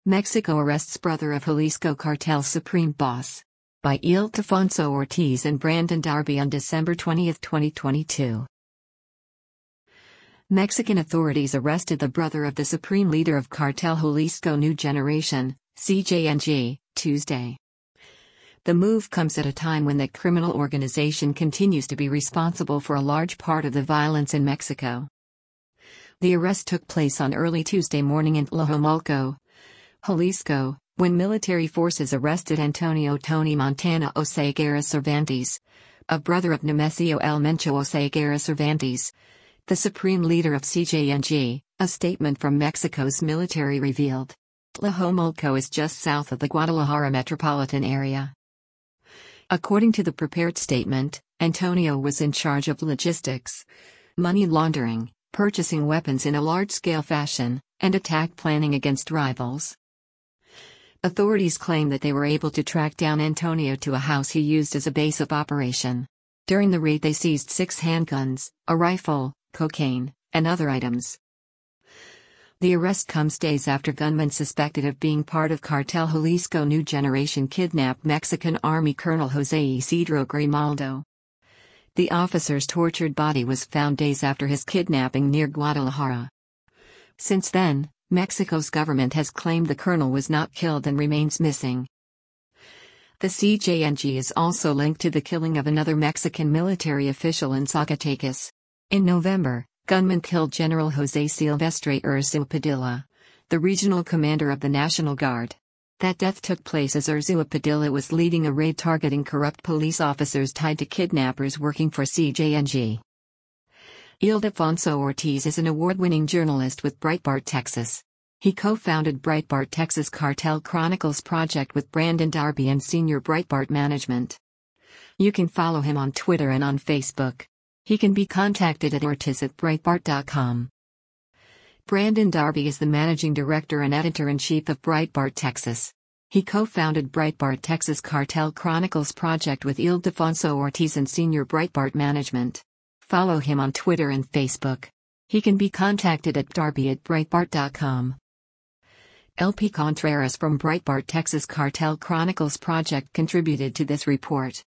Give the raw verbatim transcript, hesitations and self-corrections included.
Mexico arrests brother of Jalisco cartel supreme boss. By Ildefonso Ortiz and Brandon Darby on December twentieth, twenty twenty-two. Mexican authorities arrested the brother of the supreme leader of Cartel Jalisco New Generation, C J N G, Tuesday. The move comes at a time when that criminal organization continues to be responsible for a large part of the violence in Mexico. The arrest took place on early Tuesday morning in Tlajomulco, Jalisco, when military forces arrested Antonio Tony Montana Oseguera Cervantes, a brother of Nemesio El Mencho Oseguera Cervantes, the supreme leader of C J N G, a statement from Mexico's military revealed. Tlajomulco is just south of the Guadalajara metropolitan area. According to the prepared statement, Antonio was in charge of logistics, money laundering, purchasing weapons in a large-scale fashion, and attack planning against rivals. Authorities claim that they were able to track down Antonio to a house he used as a base of operation. During the raid they seized six handguns, a rifle, cocaine, and other items. The arrest comes days after gunmen suspected of being part of Cartel Jalisco New Generation kidnapped Mexican Army Colonel José Isidro Grimaldo. The officer's tortured body was found days after his kidnapping near Guadalajara. Since then, Mexico's government has claimed the colonel was not killed and remains missing. The C J N G is also linked to the killing of another Mexican military official in Zacatecas. In November, gunmen killed General José Silvestre Urzúa Padilla, the regional commander of the National Guard. That death took place as Urzúa Padilla was leading a raid targeting corrupt police officers tied to kidnappers working for C J N G. Ildefonso Ortiz is an award-winning journalist with Breitbart Texas. He co-founded Breitbart Texas Cartel Chronicles project with Brandon Darby and senior Breitbart management. You can follow him on Twitter and on Facebook. He can be contacted at ortiz at breitbart dot com. Brandon Darby is the managing director and editor-in-chief of Breitbart Texas. He co-founded Breitbart Texas Cartel Chronicles project with Ildefonso Ortiz and senior Breitbart management. Follow him on Twitter and Facebook. He can be contacted at darby at breitbart dot com. L P Contreras from Breitbart Texas Cartel Chronicles project contributed to this report.